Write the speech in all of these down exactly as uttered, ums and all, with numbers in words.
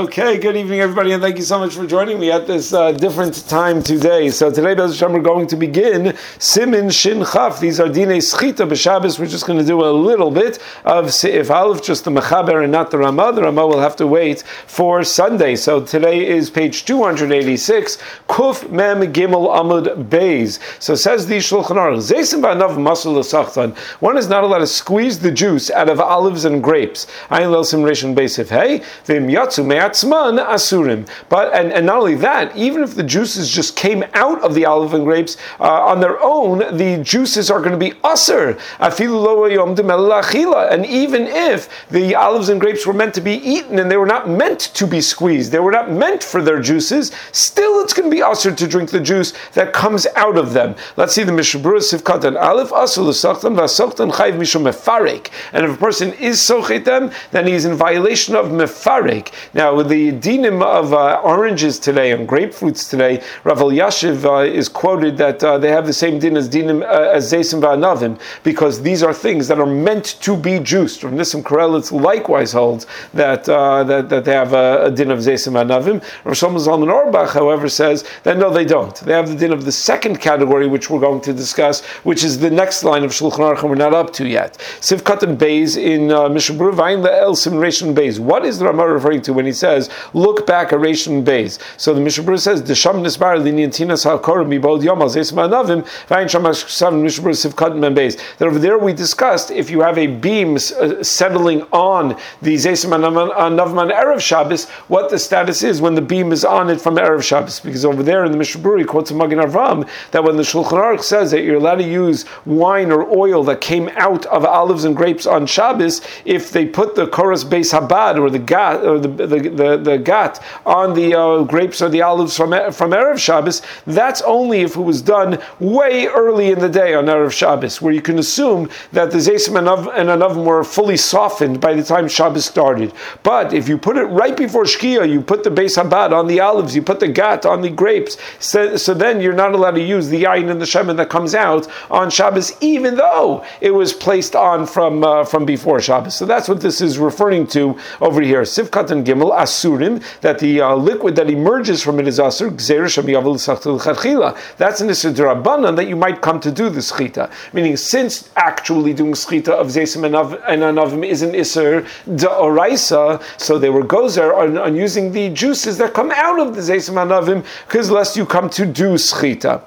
Okay, good evening everybody, and thank you so much for joining me at this uh, different time today. So today, Be'ez Hashem, we're going to begin Simin Shin Chaf. These are Dinei Schita B'Shabbos. We're just going to do a little bit of Seif Aleph, just the Mechaber and not the Ramah. The Ramah will have to wait for Sunday. So today is page two eighty-six, Kuf Mem Gimel Amud Beis. So says the Shulchan Aruch, Zeisim Ba'anav Masur L'Sachtan. One is not allowed to squeeze the juice out of olives and grapes. Ayin L'Sim Rishon Beis Hey, V'im Yatsu Me'atzman Asurim. But and, and not only that, even if the juices just came out of the olive and grapes uh, on their own, the juices are going to be asur. Afilu lo yomdim el la'achila. And even if the olives and grapes were meant to be eaten and they were not meant to be squeezed, they were not meant for their juices, still it's going to be asur to drink the juice that comes out of them. Let's see the Mishnah Berurah Sivkat and Aleph asur l'sachtan v'asachtan chayv mishum mefarek. And if a person is sochet them, then he's in violation of mefarek. Now, with the dinim of uh, oranges today and grapefruits today, Rav Elyashiv uh, is quoted that uh, they have the same din as dinim uh, as zeisim va'anavim, because these are things that are meant to be juiced. Rav Nissim Karelitz likewise holds that uh, that, that they have a, a din of zeisim va'anavim. Rav Shlomo Zalman Auerbach, however, says that no, they don't. They have the din of the second category, which we're going to discuss, which is the next line of Shulchan Aruch, and we're not up to yet. Sivkat and Beis in uh, Mishnah Berurah Vayin Le'el Sim Rishon Beis. What is the Ramah referring to when he says, look back at Rishon Beis? So the Mishnah Berurah says, Desham nisbar liniantinas ha'korim mibod yom al zeisim ha'anavim vayin sham ha'shksav Mishnah Berurah sivkat men Beis. That over there we discussed, if you have a beam uh, settling on the zeisim ha'anavim on Erev Shabbos, what the status is when the beam is on it from Erev Shabbos. Because over there in the Mishnah Berurah, he quotes a Magen Avraham, that when the Shulchan Aruch says that you're allowed to use wine or oil that came out of olives and grapes on Shabbos, if they put the Koras Beis Habad or the gat or the the, the, the gat on the uh, grapes or the olives from from Erev Shabbos, that's only if it was done way early in the day on Erev Shabbos, where you can assume that the zeisim and anavim were fully softened by the time Shabbos started. But if you put it right before Shkia, you put the Beis Habad on the olives, you put the gat on the grapes, so, so then you're not allowed to use the yayin and the shemen that comes out on Shabbos, even though it was placed on from uh, from before Shabbos. So that's what this is referring to over here. Sivkat and Gimel Asurim, that the uh, liquid that emerges from it is Asur. Gzeir Shemiyavel Sachtel Chachila. That's an Isur D'Rabbanan that you might come to do the Schita. Meaning, since actually doing Schita of Zeisim and Anavim is an Isur D'Oraisa, so they were gozer on, on using the juices that come out of the Zeisim and Anavim, because lest you come to do Schita.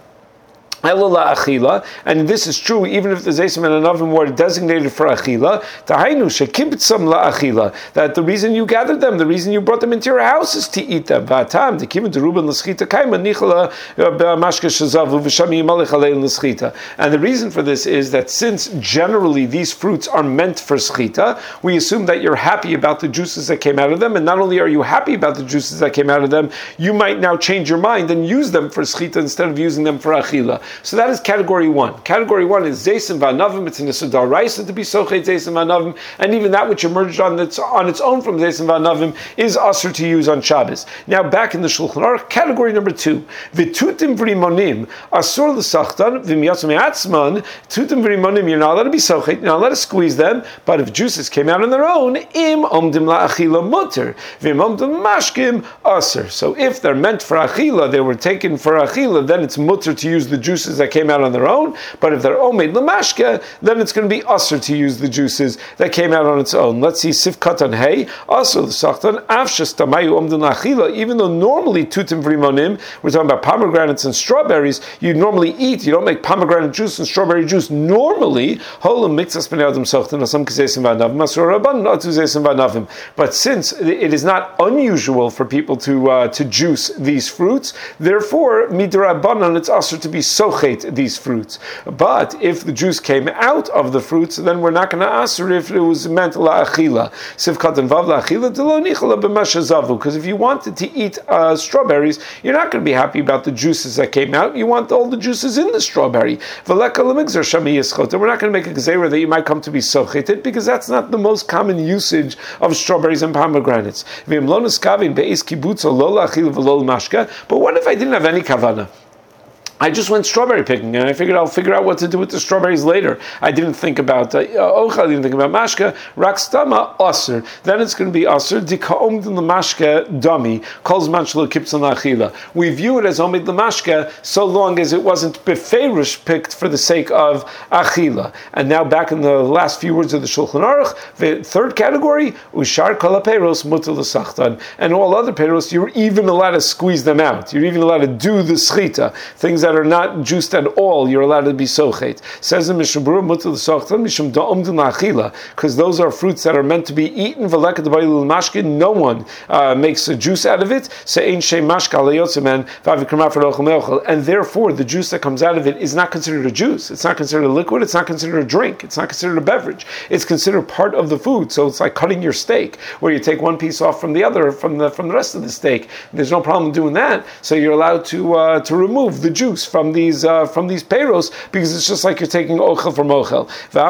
And this is true even if the zeisim and anavim were designated for achila. Tahainu shekibtzam la'achila, that the reason you gathered them, the reason you brought them into your house is to eat them. V'atam tekivin deruban l'schita kaima nichala b'mashke shazavu v'shami yimalech alein l'schita. And the reason for this is that since generally these fruits are meant for schita, we assume that you're happy about the juices that came out of them, and not only are you happy about the juices that came out of them, you might now change your mind and use them for schita instead of using them for achila. So that is category one. Category one is zeisim va'anavim. It's an Isur D'Oraisa to be sochet zeisim va'anavim, and even that which emerged on its on its own from zeisim va'anavim is asur to use on Shabbos. Now back in the Shulchan Aruch, category number two, v'tutim v'rimonim asur l'sachtan v'miyatzum me'atzman. Tutim v'rimonim, you're not allowed to be sochet, you're not allowed to squeeze them, but if juices came out on their own, im omdim la'achila mutter v'im omdim mashkim asur. So if they're meant for achila, they were taken for achila, then it's mutter to use the juices that came out on their own. But if they're omeid lamashka, then it's going to be usher to use the juices that came out on its own. Let's see sivkat on hay also the sachtan afshas tamayu omdun achila. Even though normally tutim vrimonim, we're talking about pomegranates and strawberries, you normally eat. You don't make pomegranate juice and strawberry juice normally. Holam mixas b'nei adam sachtan asam k'zeisim v'anavim masur rabban natu zeisim v'anavim. But since it is not unusual for people to uh, to juice these fruits, therefore midrabanan it's usher to be so these fruits. But if the juice came out of the fruits, then we're not going to answer if it was meant la'achila. Sivkat and vav la'achila delo nichala b'mashazavu. Because if you wanted to eat uh, strawberries, you're not going to be happy about the juices that came out. You want all the juices in the strawberry. V'leka l'migzar shami yischot. And we're not going to make a gzeira that you might come to be socheted, because that's not the most common usage of strawberries and pomegranates. V'im lo neskavin be'is kibutz lo la'achila v'lo l'mashka. But what if I didn't have any kavana? I just went strawberry picking, and I figured I'll figure out what to do with the strawberries later. I didn't think about uh, ochel, I didn't think about mashka. Rakstama aser. Then it's going to be aser. Dikaomd l'mashka dummy calls manchlo kipson achila. We view it as omid l'mashka so long as it wasn't beferish picked for the sake of achila. And now back in the last few words of the Shulchan Aruch, the third category ushar kol haperos mutar l'sachtan, and all other peros you're even allowed to squeeze them out. You're even allowed to do the schita, things that are not juiced at all, you're allowed to be sochet. Says in Mishnah Berurah, mutar l'sachtan mishum da'omdin la'achila, because those are fruits that are meant to be eaten. V'leket b'ayil l'mashkin, no one uh, makes a juice out of it. Se'ein shem mashka le'yotzemen v'avikrama for l'ochel me'ochel, and therefore the juice that comes out of it is not considered a juice. It's not considered a liquid. It's not considered a drink. It's not considered a beverage. It's considered part of the food. So it's like cutting your steak, where you take one piece off from the other, from the from the rest of the steak. There's no problem doing that. So you're allowed to uh, to remove the juice from these uh, from these peiros, because it's just like you're taking ochel from ochel.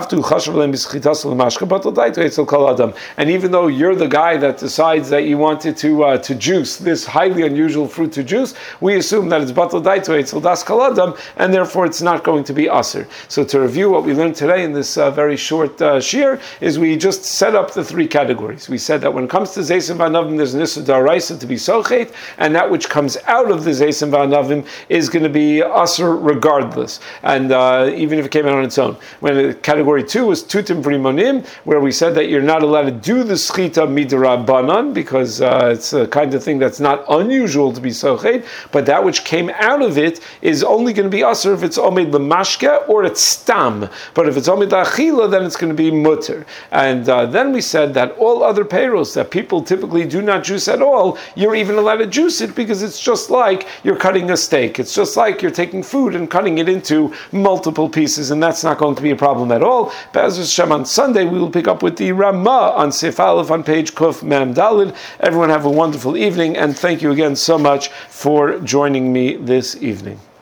And even though you're the guy that decides that you wanted to uh, to juice this highly unusual fruit to juice, we assume that it's batal daito etzel das kaladam, and therefore it's not going to be aser. So to review what we learned today in this uh, very short uh, shir, is we just set up the three categories. We said that when it comes to zeisim v'anavim, there's an issur daraisa to be sochet, and that which comes out of the zeisim v'anavim is going to be aser regardless, and uh, even if it came out on its own. When category two was tutim v'rimonim, where we said that you're not allowed to do the schita midrabanan, because uh, it's a kind of thing that's not unusual to be sochet, but that which came out of it is only going to be aser if it's omed l'mashka or it's stam. But if it's omed achila, then it's going to be mutter. And uh, then we said that all other peiros that people typically do not juice at all, you're even allowed to juice it, because it's just like you're cutting a steak. It's just like you're taking food and cutting it into multiple pieces, and that's not going to be a problem at all. Be'ez Hashem, on Sunday we will pick up with the Ramah on Sif Aleph on page Kuf Mem Dalid. Everyone have a wonderful evening, and thank you again so much for joining me this evening.